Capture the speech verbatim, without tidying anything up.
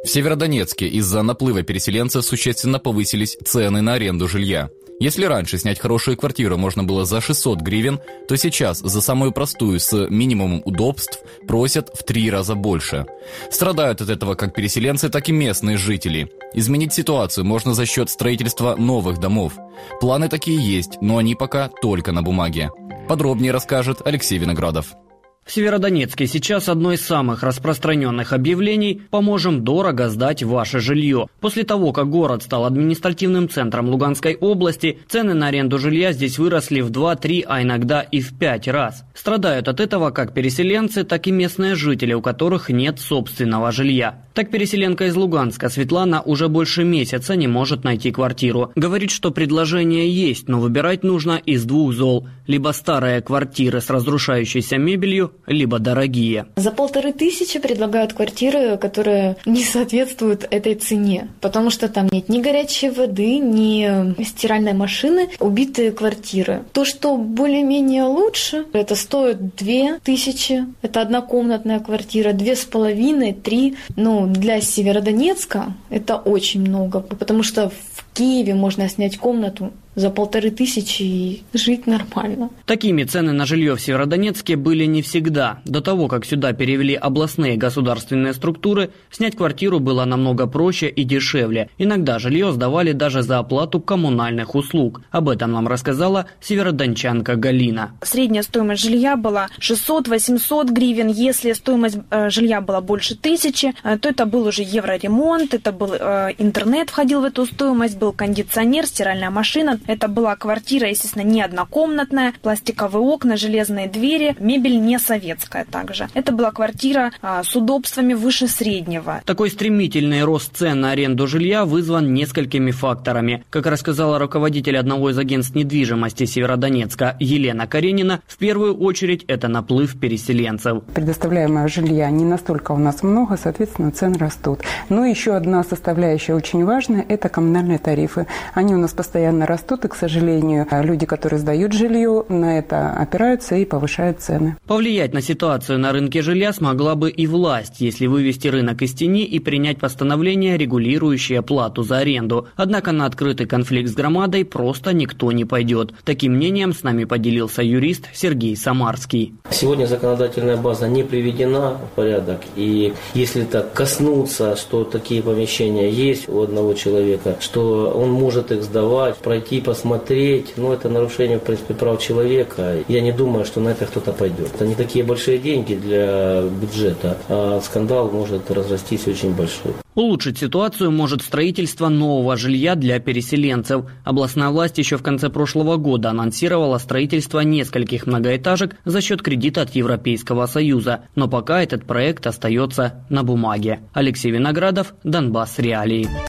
В Северодонецке из-за наплыва переселенцев существенно повысились цены на аренду жилья. Если раньше снять хорошую квартиру можно было за шестьсот гривен, то сейчас за самую простую с минимумом удобств просят в три раза больше. Страдают от этого как переселенцы, так и местные жители. Изменить ситуацию можно за счет строительства новых домов. Планы такие есть, но они пока только на бумаге. Подробнее расскажет Алексей Виноградов. В Северодонецке сейчас одно из самых распространенных объявлений «Поможем дорого сдать ваше жилье». После того, как город стал административным центром Луганской области, цены на аренду жилья здесь выросли в два-три, а иногда и в пять раз. Страдают от этого как переселенцы, так и местные жители, у которых нет собственного жилья. Так переселенка из Луганска Светлана уже больше месяца не может найти квартиру. Говорит, что предложение есть, но выбирать нужно из двух зол. Либо старые квартиры с разрушающейся мебелью, либо дорогие. За полторы тысячи предлагают квартиры, которые не соответствуют этой цене, потому что там нет ни горячей воды, ни стиральной машины, убитые квартиры. То, что более-менее лучше, это стоит две тысячи, это однокомнатная квартира, две с половиной, три. Ну, для Северодонецка это очень много, потому что в Киеве можно снять комнату за полторы тысячи и жить нормально. Такими цены на жилье в Северодонецке были не всегда. До того, как сюда перевели областные государственные структуры, снять квартиру было намного проще и дешевле. Иногда жилье сдавали даже за оплату коммунальных услуг. Об этом нам рассказала северодончанка Галина. Средняя стоимость жилья была шестьсот-восемьсот гривен. Если стоимость э, жилья была больше тысячи, э, то это был уже евроремонт, это был э, интернет входил в эту стоимость, был кондиционер, стиральная машина. Это была квартира, естественно, не однокомнатная, пластиковые окна, железные двери, мебель не советская также. Это была квартира а, с удобствами выше среднего. Такой стремительный рост цен на аренду жилья вызван несколькими факторами. Как рассказала руководитель одного из агентств недвижимости Северодонецка Елена Каренина, в первую очередь это наплыв переселенцев. Предоставляемого жилья не настолько у нас много, соответственно, цены растут. Но еще одна составляющая очень важная – это коммунальные тарифы. Они у нас постоянно растут. И, к сожалению, люди, которые сдают жилье, на это опираются и повышают цены. Повлиять на ситуацию на рынке жилья смогла бы и власть, если вывести рынок из тени и принять постановление, регулирующее плату за аренду. Однако на открытый конфликт с громадой просто никто не пойдет. Таким мнением с нами поделился юрист Сергей Самарский. Сегодня законодательная база не приведена в порядок. И если так коснуться, что такие помещения есть у одного человека, что он может их сдавать, пройти посмотреть, но это нарушение, в принципе, прав человека. Я не думаю, что на это кто-то пойдет. Это не такие большие деньги для бюджета, а скандал может разрастись очень большой. Улучшить ситуацию может строительство нового жилья для переселенцев. Областная власть еще в конце прошлого года анонсировала строительство нескольких многоэтажек за счет кредита от Европейского Союза. Но пока этот проект остается на бумаге. Алексей Виноградов, Донбасс Реалии.